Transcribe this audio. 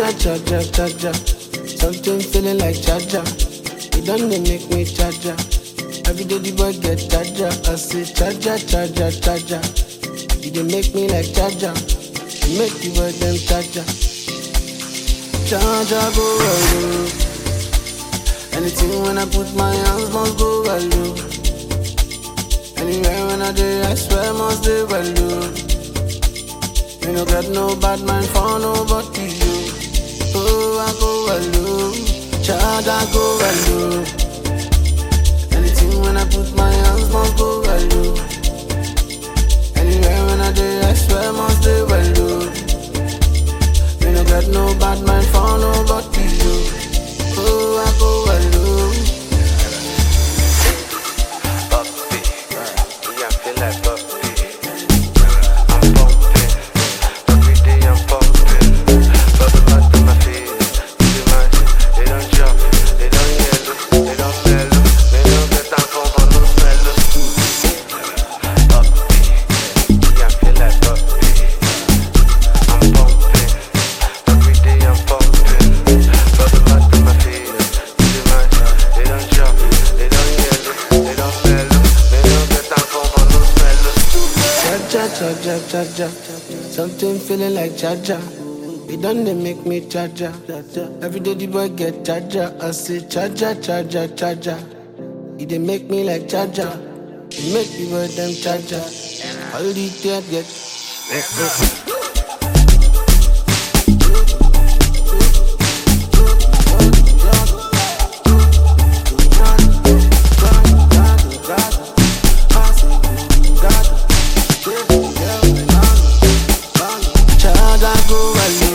Cha-cha. Something feeling like cha-cha. It done they make me cha-cha. Every day the boy get cha-cha. I say cha-cha. You dey make me like cha-cha. You make the boy them cha-cha. Cha-cha go well. Anything when I put my hands must go well. Anywhere when I do, I swear must do well. You no got no bad mind for nobody, you. Oh, I go alone, child, I go alone. Anything when I put my hands must go alone. Anywhere when I do, I swear must do alone. You no got no bad mind for nobody, you. Oh, I go alone. Puppy, yeah, I feel like puppy. Cha-cha. Something feeling like cha-cha. It done they make me cha-cha. Every day the boy get cha-cha. I say cha-cha. It they make me like cha-cha. It make the boy them cha-cha. All the tears get I go alone.